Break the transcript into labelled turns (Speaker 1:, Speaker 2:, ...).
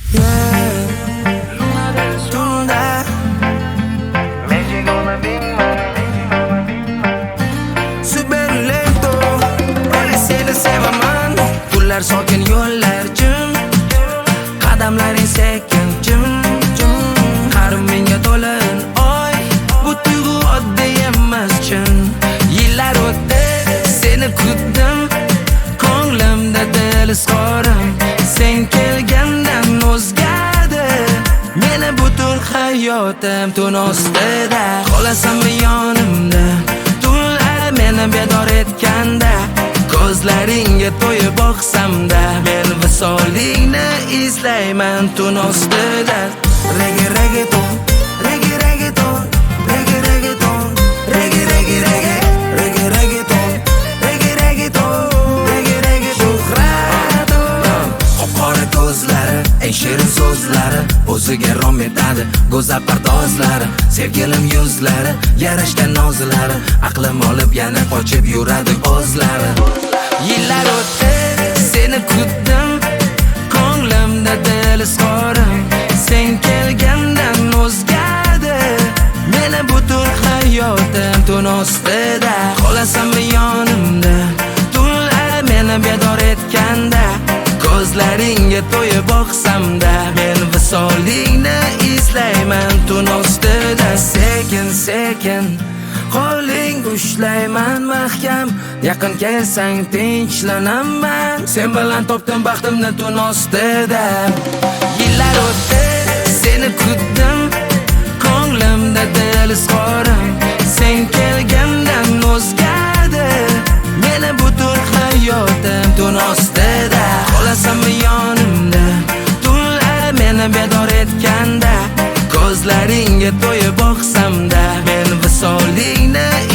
Speaker 1: Tunda super lento, öyle seni sevaman. Gullar sokin, yo'llar jim, qadamlaring sekin, jim jim. Qarim menga to'lin oy, bu tuyg'u oddiy emas chin. Yillar o'tdi, seni kutdim, ko'nglimda dil izhorim. Sen kelgandan o'zgardi meni butun hayotim. Tun ostida qolasanmi yonimda, tunlar meni bedor etganda, ko'zlaringga to'yib boqsamda, men visolingni izlayman tun ostida. Reggae reggaeton, reggae reggaeton, reggae reggaeton, reggae reggae reggae, reggae reggaeton, reggae reggaeton, reggae reggae shuhraton. Qop-qora ko'zlari, eng shirin so'zlari, o'ziga rom etadi go'zal pardozlari. Sevgilim yuzlari, yarashgan nozlari, aqlim olib yana qochib yuradi o'zlari. Yillar o'tdi, seni kutdim, ko'nglimda dil izhorim. Sen kelgandan o'zgardi meni butun hayotim. Tun ostida qolasanmi yonimda, tunlar meni bedor etganda, ko'zlaringga to'yib boqsamda, men visolingni izlayman tun ostida. Sekin sekin qo'ling ushlayman mahkam, yaqin kelsang tinchlanaman. Sen bilan topdim baxtimni tun ostida. Yillar o'tdi, seni kutdim, ko'nglimda dil izhorim. Sen kelgandan o'zgardi meni butun hayotim. Tun ostida qolasanmi yonimda, tunlar meni bedor etganda, ko'zlaringga to'yib boqsamda, men visolingni